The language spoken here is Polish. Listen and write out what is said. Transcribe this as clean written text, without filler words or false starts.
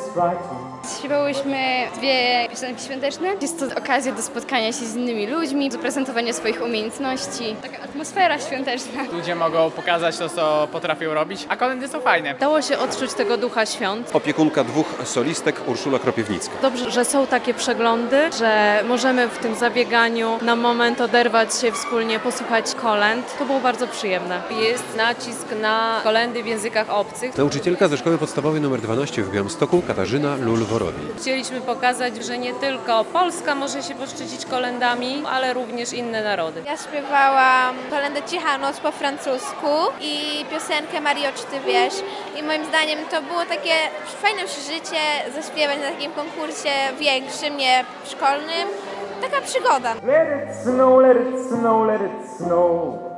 Śpiewałyśmy dwie piosenki świąteczne. Jest to okazja do spotkania się z innymi ludźmi, do prezentowania swoich umiejętności. Taka atmosfera świąteczna. Ludzie mogą pokazać to, co potrafią robić, a kolędy są fajne. Dało się odczuć tego ducha świąt. Opiekunka dwóch solistek, Urszula Kropiewnicka. Dobrze, że są takie przeglądy, że możemy w tym zabieganiu na moment oderwać się wspólnie, posłuchać kolęd. To było bardzo przyjemne. Jest nacisk na kolędy w językach obcych. Nauczycielka ze szkoły podstawowej nr 12 w Białymstoku, Katarzyna Lul-Worowi. Chcieliśmy pokazać, że nie tylko Polska może się poszczycić kolędami, ale również inne narody. Ja śpiewałam kolędę Cicha Noc po francusku i piosenkę Mario, czy ty wiesz? I moim zdaniem to było takie fajne przeżycie, zaśpiewać na takim konkursie większym, nie szkolnym. Taka przygoda. Let it snow, let it snow, let it snow.